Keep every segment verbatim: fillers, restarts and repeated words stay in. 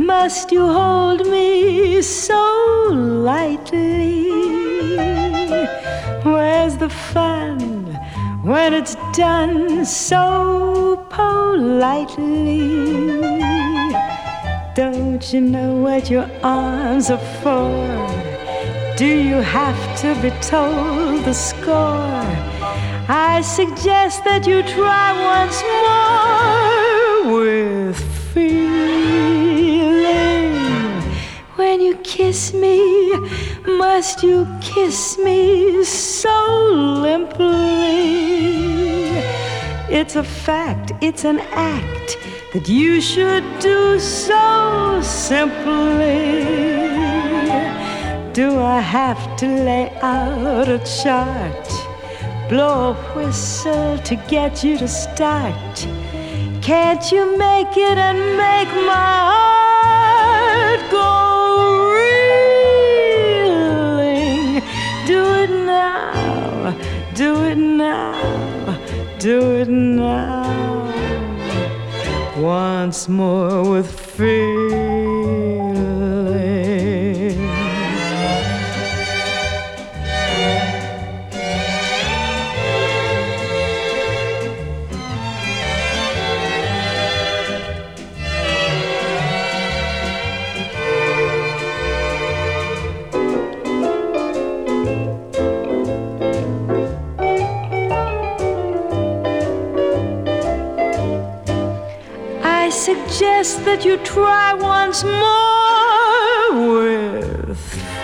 must you hold me so lightly? Where's the fun when it's done so politely? Don't you know what your arms are for? Do you have to be told the score? I suggest that you try once more with feeling. When you kiss me, must you kiss me so limply? It's a fact, it's an act that you should do so simply. Do I have to lay out a chart, blow a whistle to get you to start? Can't you make it and make my heart go reeling? Do it now, do it now, do it now. Once more with feeling. I suggest that you try once more with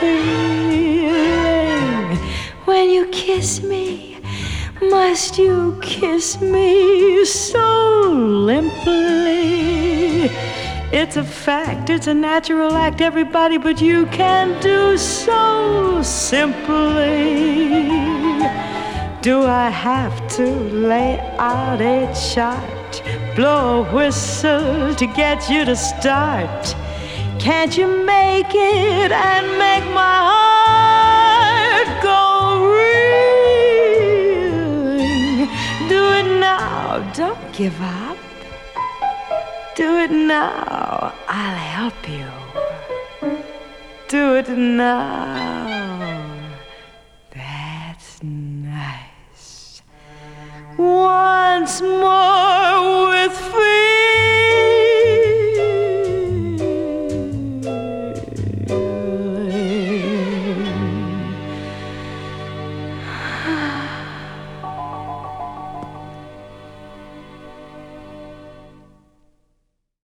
feeling. When you kiss me, must you kiss me so limply? It's a fact, it's a natural act, everybody but you can do so simply. Do I have to lay out a chart, blow a whistle to get you to start? Can't you make it and make my heart go reeling? Do it now, don't give up. Do it now, I'll help you. Do it now. That's nice. Once more.